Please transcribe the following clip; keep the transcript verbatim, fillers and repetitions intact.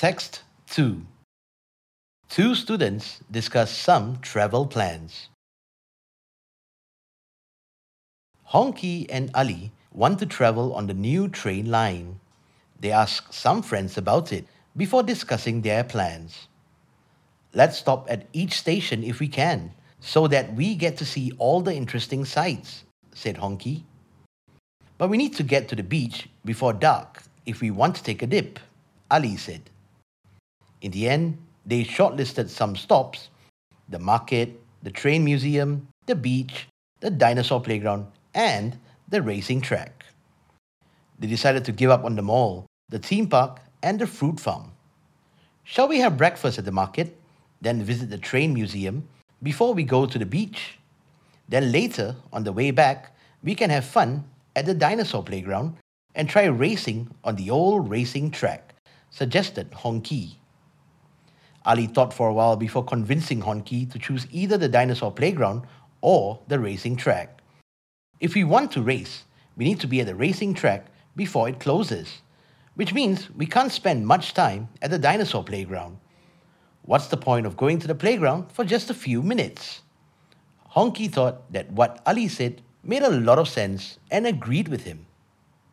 Text two. Two students discuss some travel plans. Honky and Ali want to travel on the new train line. They ask some friends about it before discussing their plans. Let's stop at each station if we can, so that we get to see all the interesting sights, said Honky. But we need to get to the beach before dark if we want to take a dip, Ali said. In the end, they shortlisted some stops: the market, the train museum, the beach, the dinosaur playground, and the racing track. They decided to give up on the mall, the theme park, and the fruit farm. Shall we have breakfast at the market, then visit the train museum before we go to the beach? Then later, on the way back, we can have fun at the dinosaur playground and try racing on the old racing track, suggested Honky. Ali thought for a while before convincing Honky to choose either the dinosaur playground or the racing track. If we want to race, we need to be at the racing track before it closes, which means we can't spend much time at the dinosaur playground. What's the point of going to the playground for just a few minutes? Honky thought that what Ali said made a lot of sense and agreed with him.